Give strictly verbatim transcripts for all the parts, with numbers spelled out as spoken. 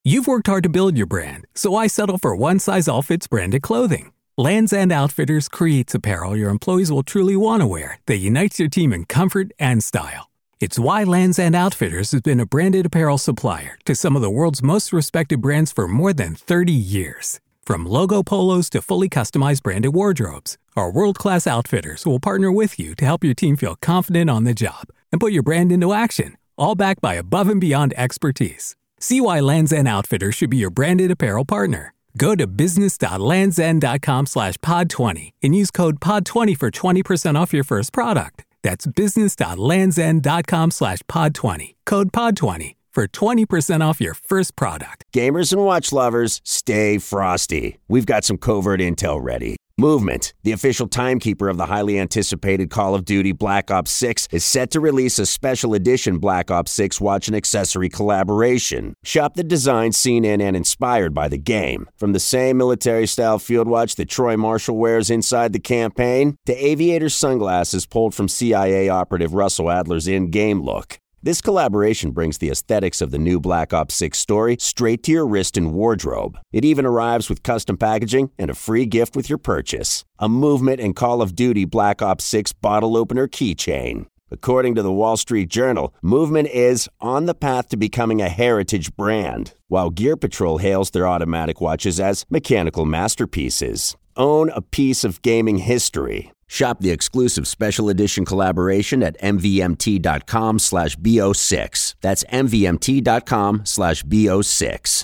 You've worked hard to build your brand, so why settle for one-size-all-fits branded clothing? Lands' End Outfitters creates apparel your employees will truly want to wear that unites your team in comfort and style. It's why Lands' End Outfitters has been a branded apparel supplier to some of the world's most respected brands for more than thirty years. From logo polos to fully customized branded wardrobes, our world-class outfitters will partner with you to help your team feel confident on the job and put your brand into action, all backed by above-and-beyond expertise. See why Lands' End Outfitters should be your branded apparel partner. Go to business.landsend.com slash pod 20 and use code pod twenty for twenty percent off your first product. That's business.landsend.com slash pod 20. Code pod twenty for twenty percent off your first product. Gamers and watch lovers, stay frosty. We've got some covert intel ready. Movement, the official timekeeper of the highly anticipated Call of Duty Black Ops six, is set to release a special edition Black Ops six watch and accessory collaboration. Shop the design seen in and inspired by the game. From the same military-style field watch that Troy Marshall wears inside the campaign, to aviator sunglasses pulled from C I A operative Russell Adler's in-game look. This collaboration brings the aesthetics of the new Black Ops six story straight to your wrist and wardrobe. It even arrives with custom packaging and a free gift with your purchase. A Movement and Call of Duty Black Ops six bottle opener keychain. According to the Wall Street Journal, Movement is on the path to becoming a heritage brand, while Gear Patrol hails their automatic watches as mechanical masterpieces. Own a piece of gaming history. Shop the exclusive special edition collaboration at mvmt.com slash bo6. That's mvmt.com slash bo6.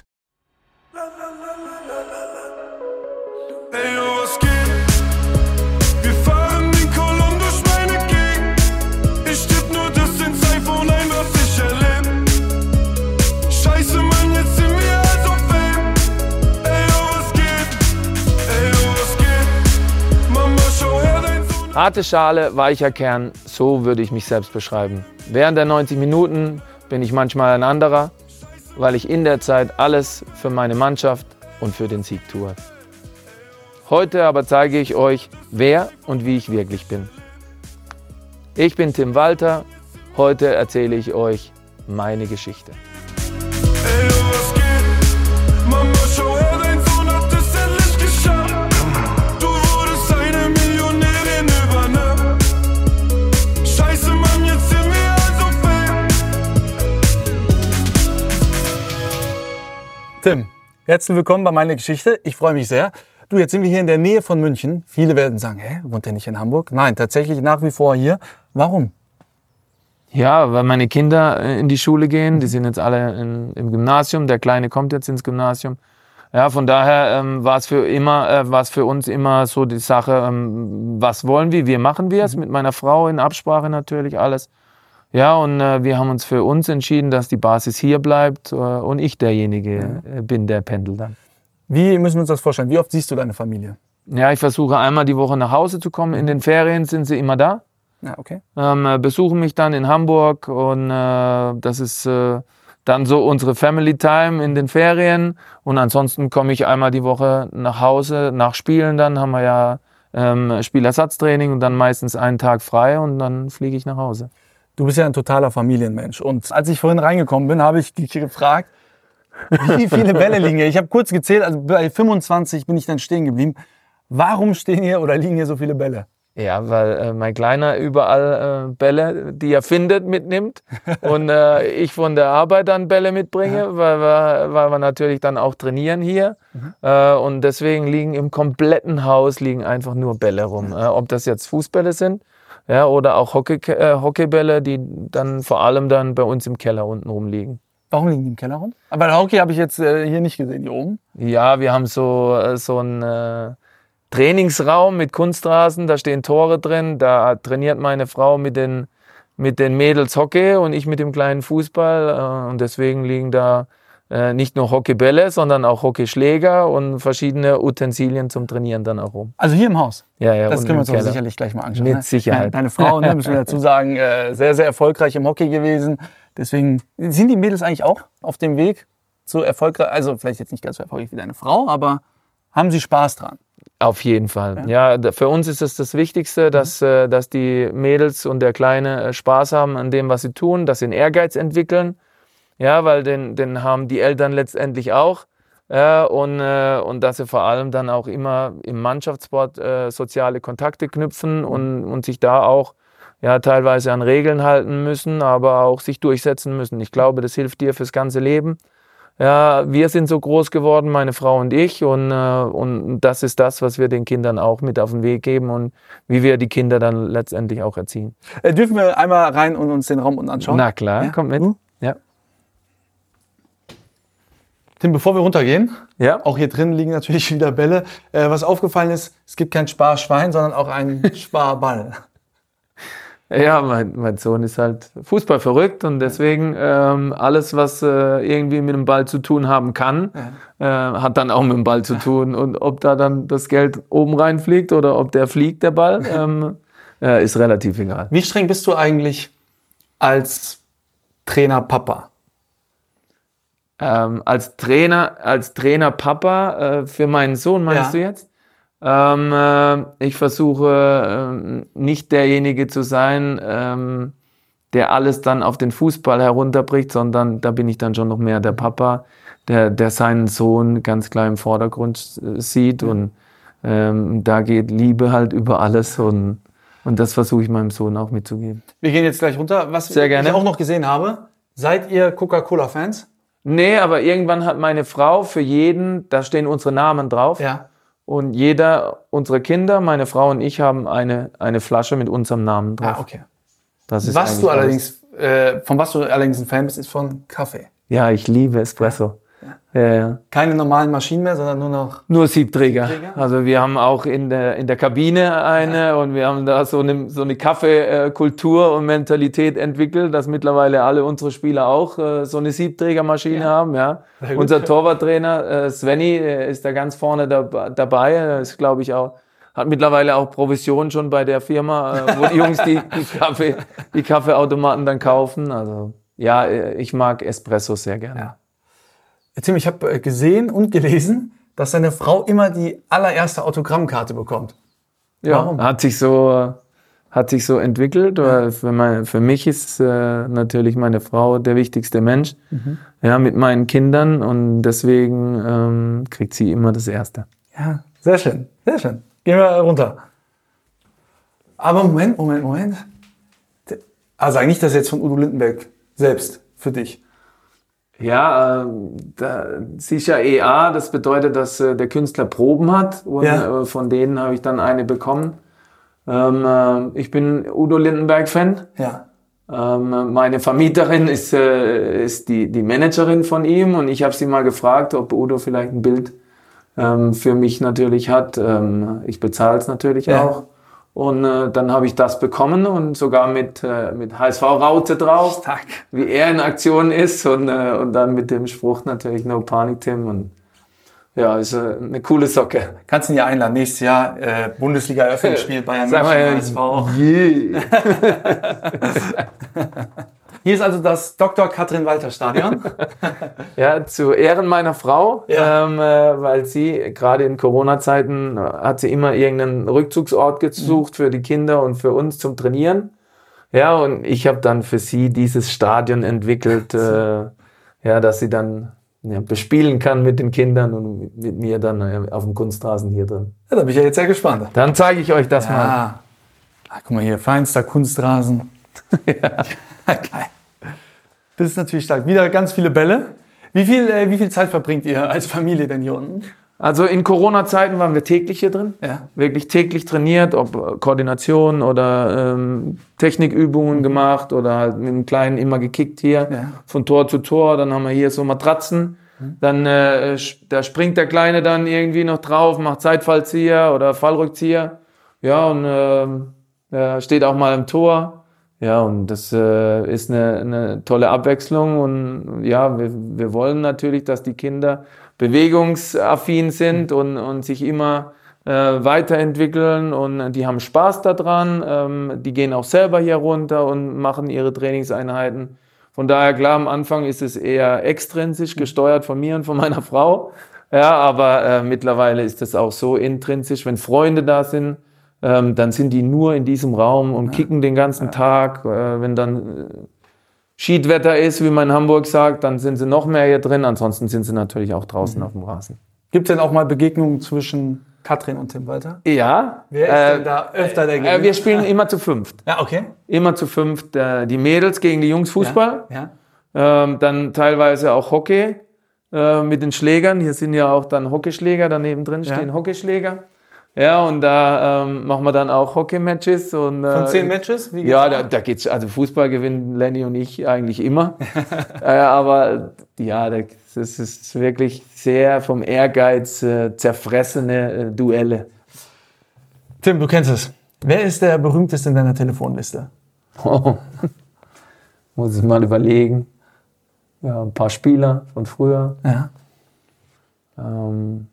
Harte Schale, weicher Kern, so würde ich mich selbst beschreiben. Während der neunzig Minuten bin ich manchmal ein anderer, weil ich in der Zeit alles für meine Mannschaft und für den Sieg tue. Heute aber zeige ich euch, wer und wie ich wirklich bin. Ich bin Tim Walter, heute erzähle ich euch meine Geschichte. Ey, was geht? Mama, schau her, dein Sohn hat es endlich geschafft. Du wurdest eine Millionärin über Nacht. Scheiße, Mann, jetzt sind wir also fame. Tim, herzlich willkommen bei meiner Geschichte. Ich freue mich sehr. Du, jetzt sind wir hier in der Nähe von München. Viele werden sagen, hä, wohnt der nicht in Hamburg? Nein, tatsächlich nach wie vor hier. Warum? Ja, weil meine Kinder in die Schule gehen. Die sind jetzt alle in, im Gymnasium. Der Kleine kommt jetzt ins Gymnasium. Ja, von daher ähm, war es für immer, äh, war es für uns immer so die Sache, ähm, was wollen wir? Wie machen wir es? Mhm. Mit meiner Frau in Absprache natürlich alles. Ja, und äh, wir haben uns für uns entschieden, dass die Basis hier bleibt äh, und ich derjenige äh, bin, der pendelt dann. Wie müssen wir uns das vorstellen? Wie oft siehst du deine Familie? Ja, ich versuche einmal die Woche nach Hause zu kommen. In den Ferien sind sie immer da. Ja, okay. Ähm, besuchen mich dann in Hamburg und äh, das ist äh, dann so unsere Family Time in den Ferien. Und ansonsten komme ich einmal die Woche nach Hause, nach Spielen. Dann haben wir ja ähm, Spielersatztraining und dann meistens einen Tag frei und dann fliege ich nach Hause. Du bist ja ein totaler Familienmensch. Und als ich vorhin reingekommen bin, habe ich dich gefragt, wie viele Bälle liegen hier? Ich habe kurz gezählt, also bei fünfundzwanzig bin ich dann stehen geblieben. Warum stehen hier oder liegen hier so viele Bälle? Ja, weil äh, mein Kleiner überall äh, Bälle, die er findet, mitnimmt und äh, ich von der Arbeit dann Bälle mitbringe, ja. weil, wir, weil wir natürlich dann auch trainieren hier. Mhm. Äh, und deswegen liegen im kompletten Haus liegen einfach nur Bälle rum. Mhm. Äh, ob das jetzt Fußbälle sind, ja, oder auch Hockey, äh, Hockeybälle, die dann vor allem dann bei uns im Keller unten rumliegen. Warum liegen die im Keller rum? Aber Hockey habe ich jetzt äh, hier nicht gesehen, hier oben. Ja, wir haben so, äh, so einen äh, Trainingsraum mit Kunstrasen, da stehen Tore drin, da trainiert meine Frau mit den, mit den Mädels Hockey und ich mit dem kleinen Fußball. Äh, und deswegen liegen da äh, nicht nur Hockeybälle, sondern auch Hockeyschläger und verschiedene Utensilien zum Trainieren dann auch rum. Also hier im Haus? Ja, ja. Das können wir uns auch sicherlich gleich mal anschauen. Mit ne? Sicherheit. Deine Frau, ne, müssen wir dazu sagen, äh, sehr, sehr erfolgreich im Hockey gewesen. Deswegen sind die Mädels eigentlich auch auf dem Weg zu erfolgreich, also vielleicht jetzt nicht ganz so erfolgreich wie deine Frau, aber haben sie Spaß dran? Auf jeden Fall. Ja, ja, für uns ist es das Wichtigste, dass, mhm. dass die Mädels und der Kleine Spaß haben an dem, was sie tun, dass sie einen Ehrgeiz entwickeln. Ja, weil den, den haben die Eltern letztendlich auch. Ja, und, äh, und dass sie vor allem dann auch immer im Mannschaftssport äh, soziale Kontakte knüpfen und, und sich da auch ja, teilweise an Regeln halten müssen, aber auch sich durchsetzen müssen. Ich glaube, das hilft dir fürs ganze Leben. Ja, wir sind so groß geworden, meine Frau und ich, und, äh, und das ist das, was wir den Kindern auch mit auf den Weg geben und wie wir die Kinder dann letztendlich auch erziehen. Äh, dürfen wir einmal rein und uns den Raum unten anschauen? Na klar, Ja? kommt mit. Du? Ja. Tim, bevor wir runtergehen, Ja. auch hier drin liegen natürlich wieder Bälle. Äh, was aufgefallen ist, es gibt kein Sparschwein, sondern auch einen Sparball. Ja, mein, mein Sohn ist halt Fußball verrückt und deswegen ähm, alles, was äh, irgendwie mit dem Ball zu tun haben kann, äh, hat dann auch mit dem Ball zu tun. Und ob da dann das Geld oben reinfliegt oder ob der fliegt, der Ball, ähm, äh, ist relativ egal. Wie streng bist du eigentlich als Trainer Papa? Ähm, als Trainer, als Trainer Papa äh, für meinen Sohn, meinst Ja. du jetzt? Ähm, äh, ich versuche ähm, nicht derjenige zu sein, ähm, der alles dann auf den Fußball herunterbricht, sondern da bin ich dann schon noch mehr der Papa, der, der seinen Sohn ganz klar im Vordergrund äh, sieht und ähm, da geht Liebe halt über alles und, und das versuche ich meinem Sohn auch mitzugeben. Wir gehen jetzt gleich runter. Was Sehr gerne. ich auch noch gesehen habe, seid ihr Coca-Cola-Fans? Nee, aber irgendwann hat meine Frau für jeden, da stehen unsere Namen drauf. Ja. Und jeder unserer Kinder, meine Frau und ich, haben eine, eine Flasche mit unserem Namen drauf. Ah, okay. Das ist Was eigentlich du alles. allerdings, äh, von was du allerdings ein Fan bist, ist von Kaffee. Ja, ich liebe Espresso. Ja. Ja, ja. Keine normalen Maschinen mehr, sondern nur noch... Nur Siebträger. Siebträger? Also wir haben auch in der, in der Kabine eine und wir haben da so eine, so eine Kaffeekultur und Mentalität entwickelt, dass mittlerweile alle unsere Spieler auch äh, so eine Siebträgermaschine haben. Ja. Sehr gut. Unser Torwarttrainer äh, Svenny äh, ist da ganz vorne da, dabei. Er ist, glaube ich, auch, hat mittlerweile auch Provision schon bei der Firma, äh, wo die Jungs die, die, Kaffee, die Kaffeeautomaten dann kaufen. Also ja, äh, ich mag Espresso sehr gerne. Ja. Tim, ich habe gesehen und gelesen, dass deine Frau immer die allererste Autogrammkarte bekommt. Ja, Warum? hat sich so, hat sich so entwickelt. Weil für, mein, für mich ist äh, natürlich meine Frau der wichtigste Mensch, ja, mit meinen Kindern und deswegen ähm, kriegt sie immer das Erste. Ja, sehr schön, sehr schön. Gehen wir runter. Aber Moment, Moment, Moment. Also eigentlich das jetzt von Udo Lindenberg selbst für dich. Ja, äh, da, sie ist ja E A, das bedeutet, dass äh, der Künstler Proben hat und Ja. äh, von denen habe ich dann eine bekommen. Ähm, äh, ich bin Udo Lindenberg-Fan. Ja. Ähm, meine Vermieterin ist, äh, ist die, die Managerin von ihm und ich habe sie mal gefragt, ob Udo vielleicht ein Bild ähm, für mich natürlich hat. Ähm, ich bezahle es natürlich Ja. auch. Und äh, dann habe ich das bekommen und sogar mit, äh, mit H S V-Raute drauf, Stark. wie er in Aktion ist und, äh, und dann mit dem Spruch natürlich No Panic Tim. Und ja, ist äh, eine coole Socke. Kannst ihn ja einladen. Nächstes Jahr äh, Bundesliga-Eröffnungsspiel Bayern Sag mal, München, H S V. yeah. Hier ist also das Doktor Katrin Walter Stadion. Ja, zu Ehren meiner Frau, Ja. ähm, äh, weil sie gerade in Corona-Zeiten äh, hat sie immer irgendeinen Rückzugsort gesucht für die Kinder und für uns zum Trainieren. Ja, und ich habe dann für sie dieses Stadion entwickelt, äh, ja, dass sie dann ja, bespielen kann mit den Kindern und mit, mit mir dann äh, auf dem Kunstrasen hier drin. Ja, da bin ich ja jetzt sehr gespannt. Dann zeige ich euch das mal. Ja. Ah, guck mal hier, feinster Kunstrasen. ja. Geil. Das ist natürlich stark. Wieder ganz viele Bälle. Wie viel, äh, wie viel Zeit verbringt ihr als Familie denn hier unten? Also in Corona-Zeiten waren wir täglich hier drin. Ja. Wirklich täglich trainiert, ob äh, Koordination oder ähm, Technikübungen gemacht oder halt mit dem Kleinen immer gekickt hier, Ja. von Tor zu Tor. Dann haben wir hier so Matratzen. Dann äh, sch- da springt der Kleine dann irgendwie noch drauf, macht Seitfallzieher oder Fallrückzieher. Ja, und ähm, er steht auch mal im Tor. Ja, und das äh, ist eine, eine tolle Abwechslung. Und ja, wir, wir wollen natürlich, dass die Kinder bewegungsaffin sind und, und sich immer äh, weiterentwickeln. Und die haben Spaß daran. Ähm, die gehen auch selber hier runter und machen ihre Trainingseinheiten. Von daher, klar, am Anfang ist es eher extrinsisch gesteuert von mir und von meiner Frau. Ja, aber äh, mittlerweile ist es auch so intrinsisch, wenn Freunde da sind, ähm, dann sind die nur in diesem Raum und kicken den ganzen Tag. Äh, wenn dann äh, Schiedwetter ist, wie man in Hamburg sagt, dann sind sie noch mehr hier drin. Ansonsten sind sie natürlich auch draußen mhm. auf dem Rasen. Gibt es denn auch mal Begegnungen zwischen Katrin und Tim Walter? Ja. Wer ist äh, denn da öfter der Gegner? Äh, wir spielen immer zu fünft. Ja, okay. Immer zu fünft. Äh, die Mädels gegen die Jungs Fußball. Ja. ja. Ähm, dann teilweise auch Hockey äh, mit den Schlägern. Hier sind ja auch dann Hockeyschläger. Daneben drin stehen ja. Hockeyschläger. Ja, und da ähm, machen wir dann auch Hockey-Matches. Und, äh, Von zehn Matches? Wie geht's ja, da, da geht's, also Fußball gewinnen Lenny und ich eigentlich immer. äh, aber ja, das ist wirklich sehr vom Ehrgeiz äh, zerfressene äh, Duelle. Tim, du kennst es. Wer ist der berühmteste in deiner Telefonliste? Oh. Muss ich mal überlegen. Ja, ein paar Spieler von früher. Ja. Ähm,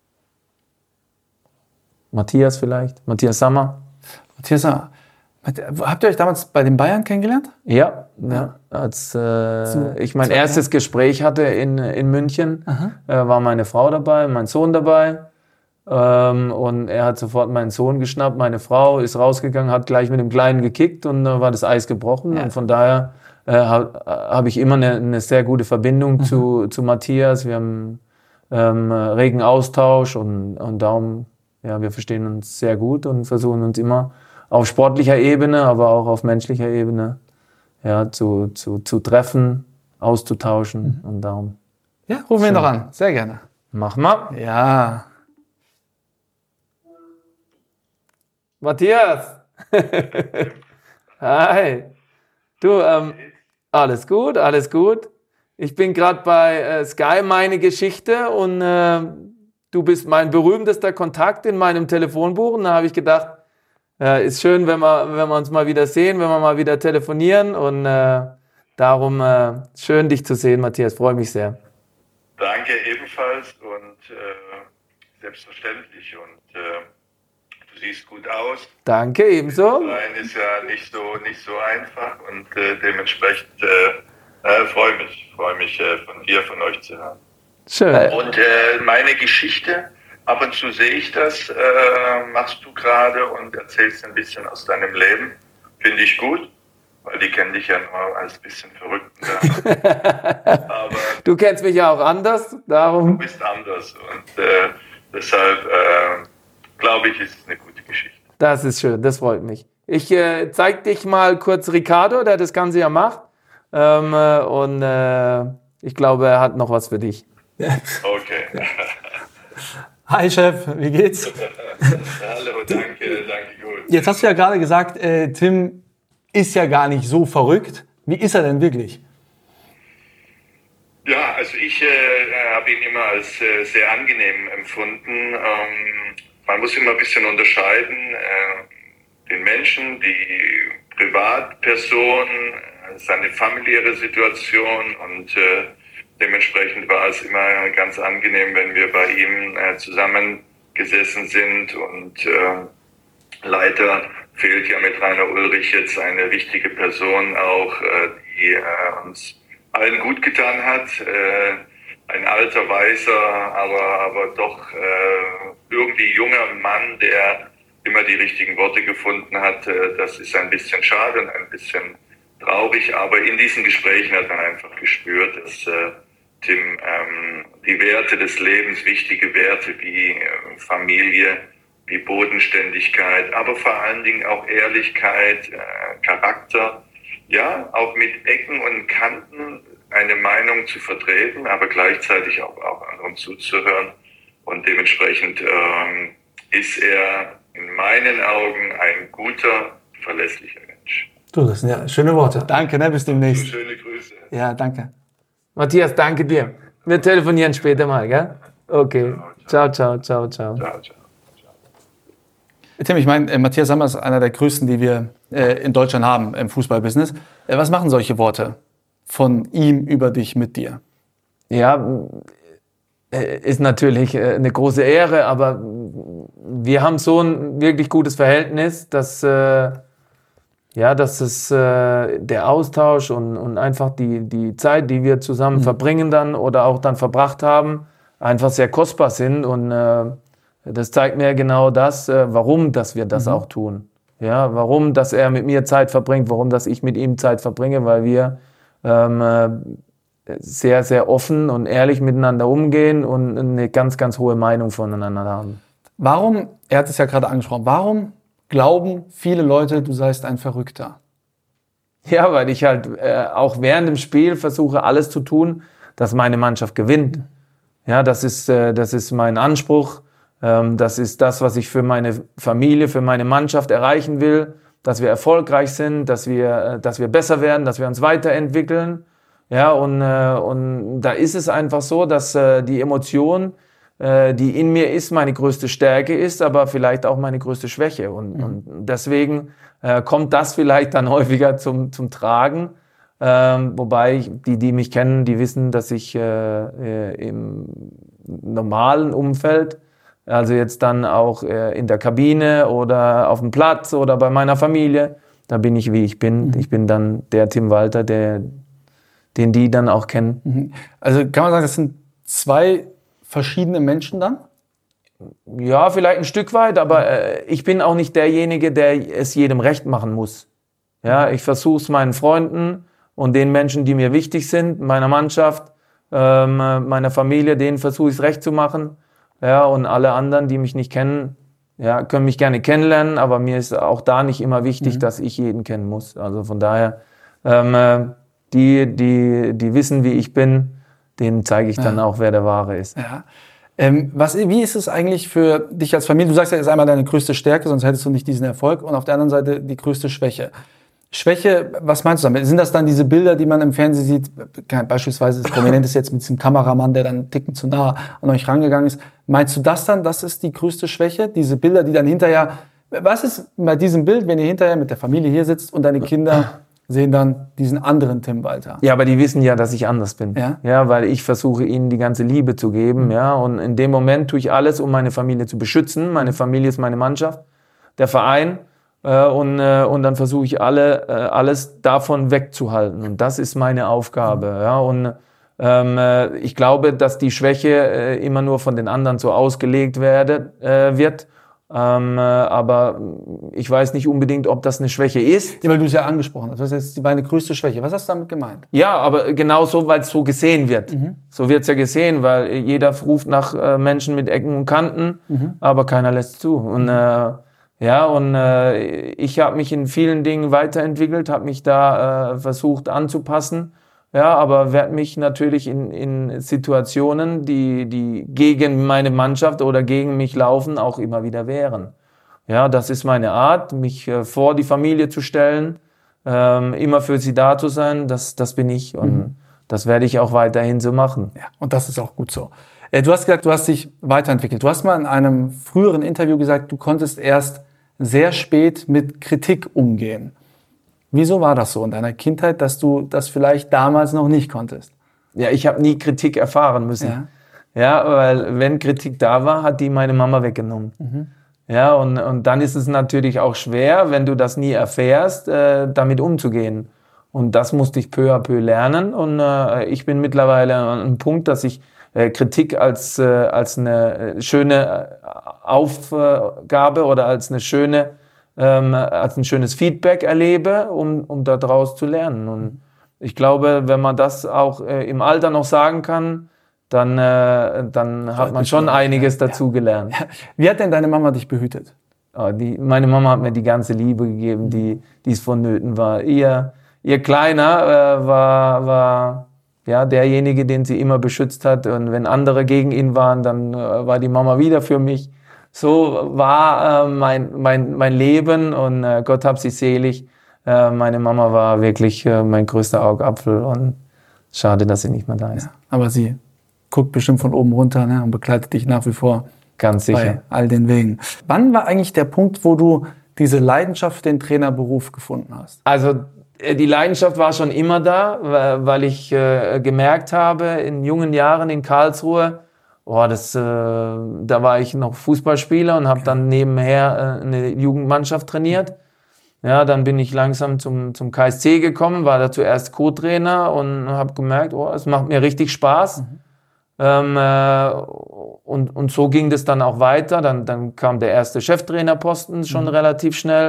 Matthias vielleicht, Matthias Sammer. Matthias Sammer. Habt ihr euch damals bei den Bayern kennengelernt? Ja, ja. Als äh, so, ich mein erstes Jahren. Gespräch hatte in, in München, äh, war meine Frau dabei, mein Sohn dabei. Ähm, und er hat sofort meinen Sohn geschnappt, meine Frau ist rausgegangen, hat gleich mit dem Kleinen gekickt und äh, war das Eis gebrochen. Ja. Und von daher äh, habe hab ich immer eine, eine sehr gute Verbindung mhm. zu, zu Matthias. Wir haben ähm, regen Austausch und, und darum... Ja, wir verstehen uns sehr gut und versuchen uns immer auf sportlicher Ebene, aber auch auf menschlicher Ebene ja, zu, zu, zu treffen, auszutauschen mhm. und darum. Ja, rufen wir ihn doch an. Sehr gerne. Machen wir. Ja. Matthias. Hi. Du, ähm, alles gut, alles gut. Ich bin gerade bei äh, Sky, meine Geschichte und äh, du bist mein berühmtester Kontakt in meinem Telefonbuch. Und da habe ich gedacht, äh, ist schön, wenn wir, wenn wir uns mal wieder sehen, wenn wir mal wieder telefonieren. Und äh, darum äh, schön, dich zu sehen, Matthias. Freue mich sehr. Danke ebenfalls und äh, selbstverständlich. Und äh, du siehst gut aus. Danke, ebenso. Nein, ist ja nicht so, nicht so einfach. Und äh, dementsprechend äh, äh, freue mich, freue mich äh, von dir, von euch zu hören. Schön. Und äh, meine Geschichte, ab und zu sehe ich das, äh, machst du gerade und erzählst ein bisschen aus deinem Leben. Finde ich gut, weil die kennen dich ja nur als ein bisschen verrückt. Aber du kennst mich ja auch anders, darum. Du bist anders und äh, deshalb äh, glaube ich, ist es eine gute Geschichte. Das ist schön, das freut mich. Ich äh, zeige dich mal kurz Ricardo, der das Ganze ja macht. Ähm, äh, und äh, ich glaube, er hat noch was für dich. Okay. Hi Chef, wie geht's? Hallo, danke, danke gut. Jetzt hast du ja gerade gesagt, äh, Tim ist ja gar nicht so verrückt. Wie ist er denn wirklich? Ja, also ich äh, habe ihn immer als äh, sehr angenehm empfunden. Ähm, man muss immer ein bisschen unterscheiden, äh, den Menschen, die Privatperson, seine familiäre Situation und äh, dementsprechend war es immer ganz angenehm, wenn wir bei ihm äh, zusammengesessen sind und äh, leider fehlt ja mit Rainer Ulrich jetzt eine wichtige Person auch, äh, die äh, uns allen gut getan hat. Äh, ein alter, weiser, aber, aber doch äh, irgendwie junger Mann, der immer die richtigen Worte gefunden hat. Äh, das ist ein bisschen schade und ein bisschen traurig, aber in diesen Gesprächen hat man einfach gespürt, dass äh, Tim ähm, die Werte des Lebens, wichtige Werte wie äh, Familie, wie Bodenständigkeit, aber vor allen Dingen auch Ehrlichkeit, äh, Charakter, ja, auch mit Ecken und Kanten eine Meinung zu vertreten, aber gleichzeitig auch, auch anderen zuzuhören. Und dementsprechend ähm, ist er in meinen Augen ein guter, verlässlicher Mensch. Du, das sind ja schöne Worte. Danke, ne? Bis demnächst. Schöne Grüße. Ja, danke. Matthias, danke dir. Wir telefonieren später mal, gell? Okay. Ciao, ciao, ciao, ciao. Ciao, ciao. Tim, ich meine, Matthias Sammer ist einer der größten, die wir äh, in Deutschland haben im Fußballbusiness. Äh, was machen solche Worte von ihm über dich mit dir? Ja, ist natürlich eine große Ehre, aber wir haben so ein wirklich gutes Verhältnis, dass, äh, ja, dass es äh, der Austausch und, und einfach die, die Zeit, die wir zusammen mhm. verbringen dann oder auch dann verbracht haben, einfach sehr kostbar sind und äh, das zeigt mir genau das, äh, warum dass wir das mhm. auch tun. Ja, warum, dass er mit mir Zeit verbringt, warum, dass ich mit ihm Zeit verbringe, weil wir ähm, äh, sehr, sehr offen und ehrlich miteinander umgehen und eine ganz, ganz hohe Meinung voneinander haben. Warum, er hat es ja gerade angesprochen, warum glauben viele Leute, du seist ein Verrückter? Ja, weil ich halt äh, auch während dem Spiel versuche, alles zu tun, dass meine Mannschaft gewinnt. Ja, das ist, äh, das ist mein Anspruch. Ähm, das ist das, was ich für meine Familie, für meine Mannschaft erreichen will. Dass wir erfolgreich sind, dass wir, äh, dass wir besser werden, dass wir uns weiterentwickeln. Ja, und, äh, und da ist es einfach so, dass äh, die Emotion, äh, die in mir ist, meine größte Stärke ist, aber vielleicht auch meine größte Schwäche. Und, mhm. und deswegen äh, kommt das vielleicht dann häufiger zum, zum Tragen. Ähm, wobei ich, die, die mich kennen, die wissen, dass ich äh, im normalen Umfeld, also jetzt dann auch äh, in der Kabine oder auf dem Platz oder bei meiner Familie, da bin ich, wie ich bin. Mhm. Ich bin dann der Tim Walter, der, den die dann auch kennen. Mhm. Also kann man sagen, das sind zwei verschiedene Menschen dann? Ja, vielleicht ein Stück weit, aber äh, ich bin auch nicht derjenige, der es jedem recht machen muss. Ja, ich versuche es meinen Freunden und den Menschen, die mir wichtig sind, meiner Mannschaft, ähm, meiner Familie, denen versuche ich es recht zu machen. Ja, und alle anderen, die mich nicht kennen, ja, können mich gerne kennenlernen, aber mir ist auch da nicht immer wichtig, mhm. dass ich jeden kennen muss. Also von daher, ähm, die, die, die wissen, wie ich bin, denen zeige ich dann ja. auch, wer der Wahre ist. Ja. Ähm, was, wie ist es eigentlich für dich als Familie? Du sagst ja, das ist einmal deine größte Stärke, sonst hättest du nicht diesen Erfolg. Und auf der anderen Seite die größte Schwäche. Schwäche, was meinst du damit? Sind das dann diese Bilder, die man im Fernsehen sieht? Beispielsweise das Prominente ist jetzt mit diesem Kameramann, der dann einen Ticken zu nah an euch rangegangen ist. Meinst du das dann, das ist die größte Schwäche? Diese Bilder, die dann hinterher... Was ist bei diesem Bild, wenn ihr hinterher mit der Familie hier sitzt und deine Kinder sehen dann diesen anderen Tim Walter? Ja, aber die wissen ja, dass ich anders bin. Ja, ja, weil ich versuche, ihnen die ganze Liebe zu geben. Mhm. Ja, und in dem Moment tue ich alles, um meine Familie zu beschützen. Meine Familie ist meine Mannschaft, der Verein. Äh, und, äh, und dann versuche ich alle, äh, alles davon wegzuhalten. Und das ist meine Aufgabe. Mhm. Ja, und ähm, äh, ich glaube, dass die Schwäche äh, immer nur von den anderen so ausgelegt werde, äh, wird. Ähm, äh, aber ich weiß nicht unbedingt, ob das eine Schwäche ist. Ja, weil du es ja angesprochen hast. Das ist meine größte Schwäche. Was hast du damit gemeint? Ja, aber genau so, weil es so gesehen wird. Mhm. So wird es ja gesehen, weil jeder ruft nach äh, Menschen mit Ecken und Kanten, mhm. aber keiner lässt zu. Und mhm. äh, ja, und äh, ich habe mich in vielen Dingen weiterentwickelt, habe mich da äh, versucht anzupassen. Ja, aber werde mich natürlich in, in Situationen, die, die gegen meine Mannschaft oder gegen mich laufen, auch immer wieder wehren. Ja, das ist meine Art, mich äh, vor die Familie zu stellen, ähm, immer für sie da zu sein, das, das bin ich und mhm. das werde ich auch weiterhin so machen. Ja, und das ist auch gut so. Äh, du hast gesagt, du hast dich weiterentwickelt. Du hast mal in einem früheren Interview gesagt, du konntest erst sehr spät mit Kritik umgehen. Wieso war das so in deiner Kindheit, dass du das vielleicht damals noch nicht konntest? Ja, ich habe nie Kritik erfahren müssen. Ja. ja, weil wenn Kritik da war, hat die meine Mama weggenommen. Mhm. Ja, und, und dann ist es natürlich auch schwer, wenn du das nie erfährst, äh, damit umzugehen. Und das musste ich peu à peu lernen. Und äh, ich bin mittlerweile an einem Punkt, dass ich äh, Kritik als, äh, als eine schöne Aufgabe oder als eine schöne Ähm, als ein schönes Feedback erlebe, um, um daraus zu lernen. Und ich glaube, wenn man das auch äh, im Alter noch sagen kann, dann, äh, dann hat man schon einiges ja, dazu ja. gelernt. Ja. Wie hat denn deine Mama dich behütet? Oh, die, meine Mama hat mir die ganze Liebe gegeben, mhm. die, die es vonnöten war. Ihr, ihr Kleiner äh, war, war ja, derjenige, den sie immer beschützt hat. Und wenn andere gegen ihn waren, dann äh, war die Mama wieder für mich. So war äh, mein, mein, mein Leben und äh, Gott hab sie selig. Äh, meine Mama war wirklich äh, mein größter Augapfel und schade, dass sie nicht mehr da ist. Ja, aber sie guckt bestimmt von oben runter, ne, und begleitet dich nach wie vor. Ganz sicher. Bei all den Wegen. Wann war eigentlich der Punkt, wo du diese Leidenschaft für den Trainerberuf gefunden hast? Also die Leidenschaft war schon immer da, weil ich äh, gemerkt habe, in jungen Jahren in Karlsruhe, Oh, das, äh, da war ich noch Fußballspieler und habe dann nebenher äh, eine Jugendmannschaft trainiert. Ja, dann bin ich langsam zum, zum K S C gekommen, war da zuerst Co-Trainer und habe gemerkt, oh, es macht mir richtig Spaß. Mhm. Ähm, äh, und, und so ging das dann auch weiter. Dann, dann kam der erste Cheftrainerposten schon mhm. relativ schnell.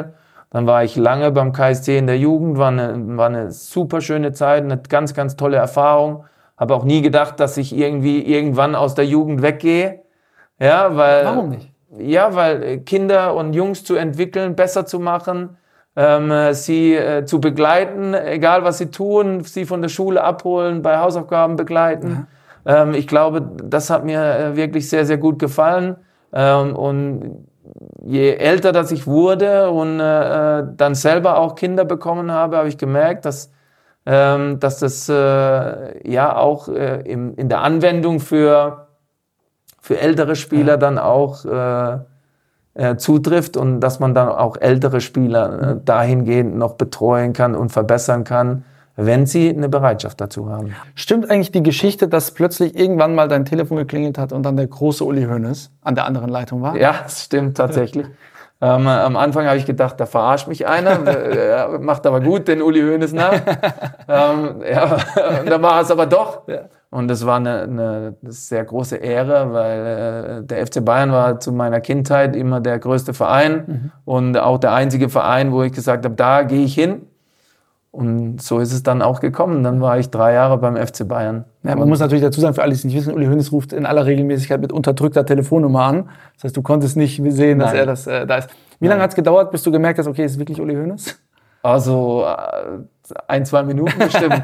Dann war ich lange beim K S C in der Jugend, war eine, war eine super schöne Zeit, eine ganz, ganz tolle Erfahrung. Habe auch nie gedacht, dass ich irgendwie irgendwann aus der Jugend weggehe. Ja, weil, Warum nicht? Ja, weil Kinder und Jungs zu entwickeln, besser zu machen, ähm, sie äh, zu begleiten, egal was sie tun, sie von der Schule abholen, bei Hausaufgaben begleiten. Ja. Ähm, ich glaube, das hat mir äh, wirklich sehr, sehr gut gefallen. Ähm, und je älter dass ich wurde und äh, dann selber auch Kinder bekommen habe, habe ich gemerkt, dass, ähm, dass das äh, ja auch äh, im, in der Anwendung für, für ältere Spieler ja. dann auch äh, äh, zutrifft und dass man dann auch ältere Spieler äh, dahingehend noch betreuen kann und verbessern kann, wenn sie eine Bereitschaft dazu haben. Stimmt eigentlich die Geschichte, dass plötzlich irgendwann mal dein Telefon geklingelt hat und dann der große Uli Hoeneß an der anderen Leitung war? Ja, das stimmt tatsächlich. ähm, am Anfang habe ich gedacht, da verarscht mich einer, äh, macht aber gut den Uli Hoeneß nach. ähm, ja, und dann war es aber doch. Ja. Und das war eine, eine sehr große Ehre, weil äh, der F C Bayern war zu meiner Kindheit immer der größte Verein mhm. und auch der einzige Verein, wo ich gesagt habe, da gehe ich hin. Und so ist es dann auch gekommen. Dann war ich drei Jahre beim F C Bayern. Ja, man muss natürlich dazu sagen, für alle, die es nicht wissen, Uli Hoeneß ruft in aller Regelmäßigkeit mit unterdrückter Telefonnummer an. Das heißt, du konntest nicht sehen, dass Nein. er das äh, da ist. Wie Nein. lange hat es gedauert, bis du gemerkt hast, okay, es ist wirklich Uli Hoeneß? Also äh, ein, zwei Minuten bestimmt.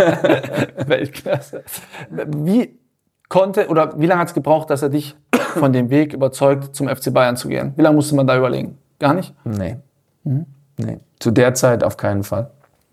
Weltklasse. Wie konnte oder wie lange hat es gebraucht, dass er dich von dem Weg überzeugt, zum F C Bayern zu gehen? Wie lange musste man da überlegen? Gar nicht? Nee. Mhm. Nee. Zu der Zeit auf keinen Fall.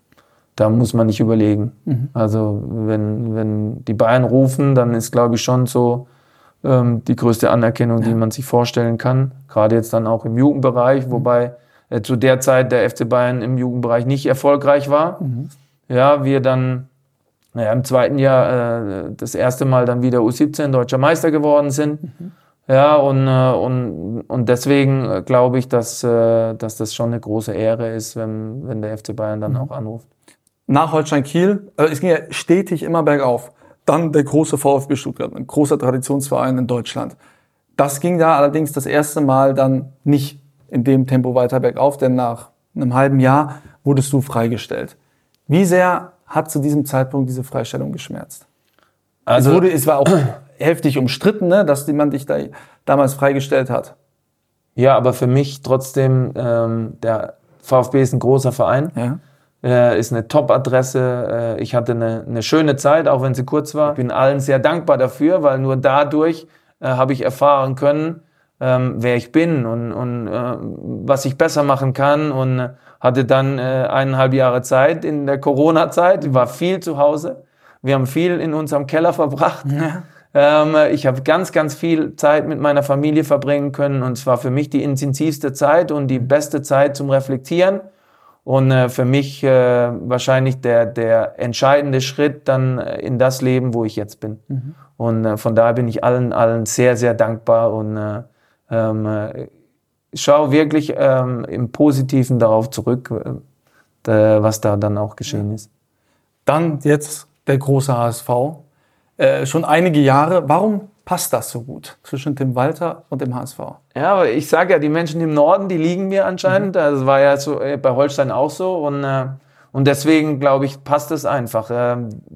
Da muss man nicht überlegen. Mhm. Also wenn, wenn die Bayern rufen, dann ist, glaube ich, schon so ähm, die größte Anerkennung, ja. die man sich vorstellen kann. Gerade jetzt dann auch im Jugendbereich, mhm. wobei äh, zu der Zeit der F C Bayern im Jugendbereich nicht erfolgreich war. Mhm. Ja, wir dann naja, im zweiten Jahr äh, das erste Mal dann wieder U siebzehn deutscher Meister geworden sind. Mhm. Ja, und, äh, und, und deswegen äh, glaube ich, dass, äh, dass das schon eine große Ehre ist, wenn, wenn der F C Bayern dann mhm. auch anruft. Nach Holstein Kiel, äh, es ging ja stetig immer bergauf. Dann der große VfB Stuttgart, ein großer Traditionsverein in Deutschland. Das ging da allerdings das erste Mal dann nicht in dem Tempo weiter bergauf, denn nach einem halben Jahr wurdest du freigestellt. Wie sehr hat zu diesem Zeitpunkt diese Freistellung geschmerzt? Also es, wurde, es war auch heftig umstritten, ne, dass man dich da damals freigestellt hat. Ja, aber für mich trotzdem, ähm, der VfB ist ein großer Verein. Ja. Äh, ist eine Top-Adresse. Äh, ich hatte eine, eine schöne Zeit, auch wenn sie kurz war. Ich bin allen sehr dankbar dafür, weil nur dadurch äh, habe ich erfahren können, ähm, wer ich bin und, und äh, was ich besser machen kann. Und äh, hatte dann äh, eineinhalb Jahre Zeit in der Corona-Zeit. Ich war viel zu Hause. Wir haben viel in unserem Keller verbracht. Ja. Ähm, ich habe ganz, ganz viel Zeit mit meiner Familie verbringen können. Und es war für mich die intensivste Zeit und die beste Zeit zum Reflektieren. Und äh, für mich äh, wahrscheinlich der, der entscheidende Schritt dann in das Leben, wo ich jetzt bin. Mhm. Und äh, von daher bin ich allen, allen sehr, sehr dankbar und äh, ähm, äh, schaue wirklich ähm, im Positiven darauf zurück, äh, was da dann auch geschehen ist. Dann jetzt der große H S V. Äh, schon einige Jahre. Warum passt das so gut zwischen Tim Walter und dem H S V? Ja, aber ich sage ja, die Menschen im Norden, die liegen mir anscheinend. Mhm. Das war ja so äh, bei Holstein auch so. Und, äh, und deswegen, glaube ich, passt es einfach. Äh,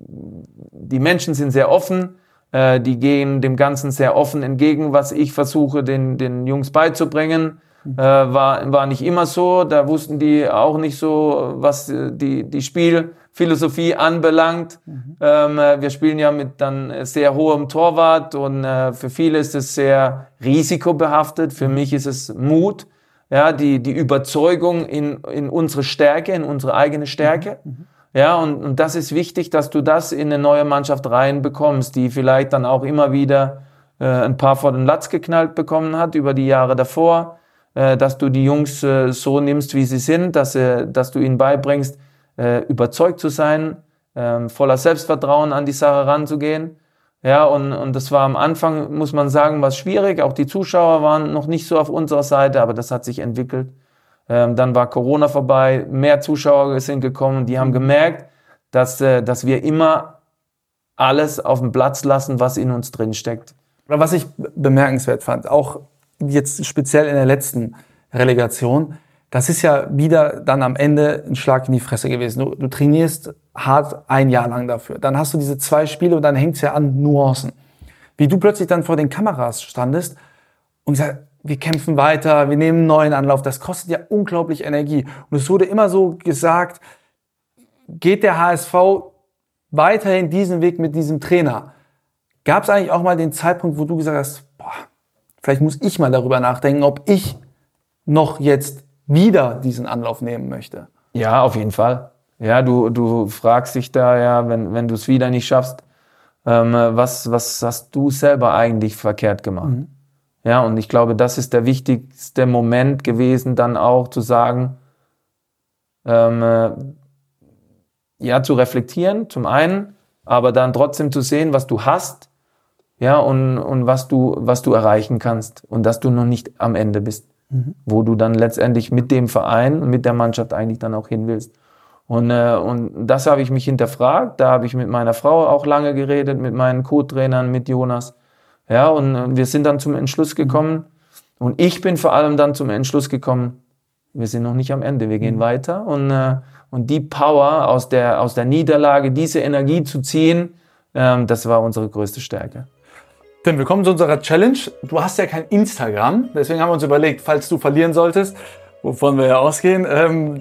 die Menschen sind sehr offen. Äh, die gehen dem Ganzen sehr offen entgegen, was ich versuche, den, den Jungs beizubringen. Mhm. Äh, war, war nicht immer so. Da wussten die auch nicht so, was die, die Spielphilosophie anbelangt. Mhm. Ähm, wir spielen ja mit dann sehr hohem Torwart und äh, für viele ist es sehr risikobehaftet. Für mich ist es Mut, ja, die, die Überzeugung in, in unsere Stärke, in unsere eigene Stärke. Mhm. Ja, und, und das ist wichtig, dass du das in eine neue Mannschaft reinbekommst, die vielleicht dann auch immer wieder äh, ein paar vor den Latz geknallt bekommen hat über die Jahre davor, äh, dass du die Jungs äh, so nimmst, wie sie sind, dass, äh, dass du ihnen beibringst, äh, überzeugt zu sein, äh, voller Selbstvertrauen an die Sache ranzugehen. Ja, und, und das war am Anfang, muss man sagen, was schwierig. Auch die Zuschauer waren noch nicht so auf unserer Seite, aber das hat sich entwickelt. Ähm, dann war Corona vorbei, mehr Zuschauer sind gekommen, die haben gemerkt, dass, äh, dass wir immer alles auf den Platz lassen, was in uns drin steckt. Was ich bemerkenswert fand, auch jetzt speziell in der letzten Relegation, das ist ja wieder dann am Ende ein Schlag in die Fresse gewesen. Du, du trainierst hart ein Jahr lang dafür. Dann hast du diese zwei Spiele und dann hängt es ja an Nuancen. Wie du plötzlich dann vor den Kameras standest und gesagt, wir kämpfen weiter, wir nehmen einen neuen Anlauf. Das kostet ja unglaublich Energie. Und es wurde immer so gesagt, geht der H S V weiterhin diesen Weg mit diesem Trainer? Gab es eigentlich auch mal den Zeitpunkt, wo du gesagt hast, boah, vielleicht muss ich mal darüber nachdenken, ob ich noch jetzt wieder diesen Anlauf nehmen möchte? Ja, auf jeden Fall. Ja, du, du fragst dich da ja, wenn, wenn du es wieder nicht schaffst, ähm, was, was hast du selber eigentlich verkehrt gemacht? Mhm. Ja, und ich glaube, das ist der wichtigste Moment gewesen, dann auch zu sagen, ähm, äh, ja, zu reflektieren, zum einen, aber dann trotzdem zu sehen, was du hast, ja, und, und was du, was du erreichen kannst und dass du noch nicht am Ende bist, mhm. wo du dann letztendlich mit dem Verein und mit der Mannschaft eigentlich dann auch hin willst. Und, äh, und das habe ich mich hinterfragt, da habe ich mit meiner Frau auch lange geredet, mit meinen Co-Trainern, mit Jonas. Ja, und wir sind dann zum Entschluss gekommen und ich bin vor allem dann zum Entschluss gekommen, wir sind noch nicht am Ende, wir gehen mhm. weiter und, äh, und die Power aus der, aus der Niederlage, diese Energie zu ziehen, ähm, das war unsere größte Stärke. Tim, willkommen zu unserer Challenge. Du hast ja kein Instagram, deswegen haben wir uns überlegt, falls du verlieren solltest, wovon wir ja ausgehen, ähm,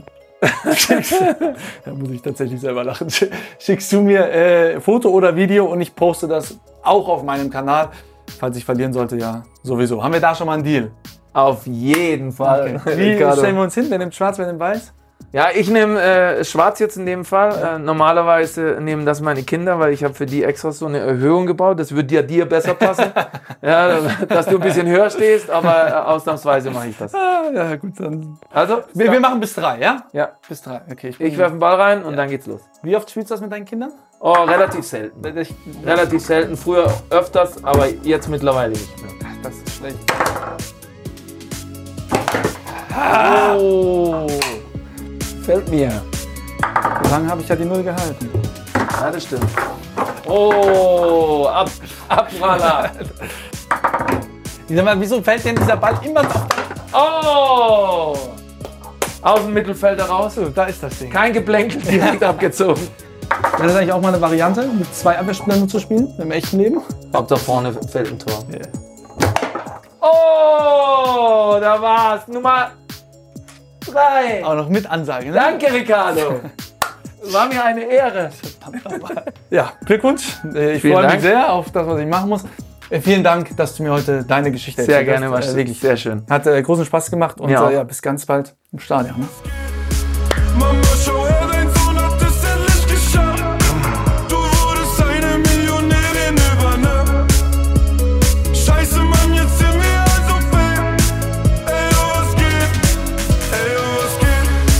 da muss ich tatsächlich selber lachen, schickst du mir äh, Foto oder Video und ich poste das auch auf meinem Kanal. Falls ich verlieren sollte, ja, sowieso. Haben wir da schon mal einen Deal? Auf jeden Fall. Okay. Wie stellen wir uns hin? Wer nimmt schwarz, wer nimmt weiß? Ja, ich nehme äh, schwarz jetzt in dem Fall. Äh, normalerweise nehmen das meine Kinder, weil ich habe für die extra so eine Erhöhung gebaut. Das würde ja dir besser passen, ja, dass du ein bisschen höher stehst, aber äh, ausnahmsweise mache ich das. Ah, ja, gut, dann. Also, wir, wir machen bis drei, ja? Ja. Bis drei, okay. Ich, ich werfe den Ball rein und ja. dann geht's los. Wie oft spielst du das mit deinen Kindern? Oh, relativ selten. Relativ selten. Früher öfters, aber jetzt mittlerweile nicht mehr. Ach, das ist schlecht. Oh! Fällt mir. So lange habe ich ja die Null gehalten. Ja, das stimmt. Oh! Ab, Abpraller! Wieso fällt denn dieser Ball immer so? Oh! Aus dem Mittelfeld heraus. So, da ist das Ding. Kein Geplänkel, direkt abgezogen. Wäre das eigentlich auch mal eine Variante, mit zwei Abwehrspielern zu spielen, im echten Leben? Hauptsache vorne fällt ein Tor. Yeah. Oh, da war's. Nummer drei. Auch noch mit Ansage, ne? Danke, Ricardo. War mir eine Ehre. Ja, Glückwunsch. Ich Vielen freue mich Dank. sehr auf das, was ich machen muss. Vielen Dank, dass du mir heute deine Geschichte erzählt hast. Sehr gerne, war äh, wirklich sehr schön. Hat äh, großen Spaß gemacht und ja. äh, ja, bis ganz bald im Stadion. Ne? Mama, schau her, dein Sohn hat es endlich geschafft. Du wurdest eine Millionärin über Nacht. Scheiße, Mann, jetzt sind wir also fame. Ey, oh, was geht? Ey, oh, was geht?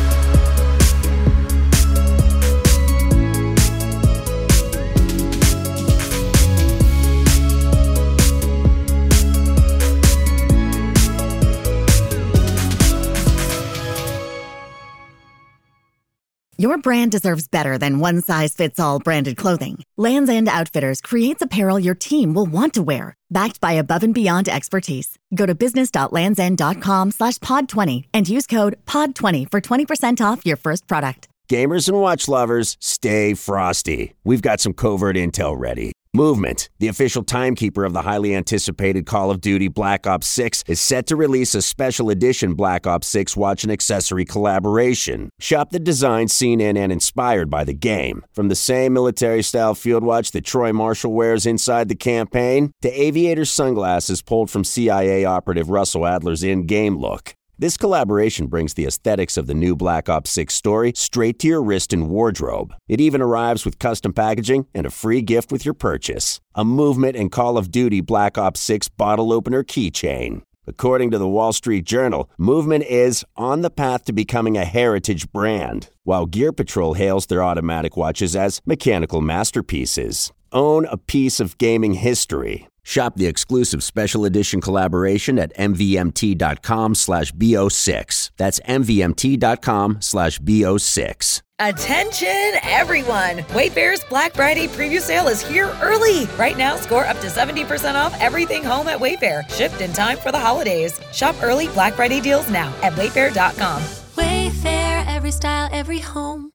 Your brand deserves better than one-size-fits-all branded clothing. Lands' End Outfitters creates apparel your team will want to wear, backed by above-and-beyond expertise. Go to business.landsend.com slash pod 20 and use code pod twenty for twenty percent off your first product. Gamers and watch lovers, stay frosty. We've got some covert intel ready. Movement, the official timekeeper of the highly anticipated Call of Duty Black Ops six, is set to release a special edition Black Ops six watch and accessory collaboration. Shop the design seen in and inspired by the game. From the same military-style field watch that Troy Marshall wears inside the campaign, to aviator sunglasses pulled from C I A operative Russell Adler's in-game look. This collaboration brings the aesthetics of the new Black Ops six story straight to your wrist and wardrobe. It even arrives with custom packaging and a free gift with your purchase. A Movement and Call of Duty Black Ops six bottle opener keychain. According to the Wall Street Journal, Movement is on the path to becoming a heritage brand, while Gear Patrol hails their automatic watches as mechanical masterpieces. Own a piece of gaming history. Shop the exclusive special edition collaboration at mvmt.com slash bo6. That's mvmt.com slash bo6. Attention, everyone! Wayfair's Black Friday preview sale is here early. Right now, score up to seventy percent off everything home at Wayfair, shipped in time for the holidays. Shop early Black Friday deals now at wayfair dot com. every style, every home.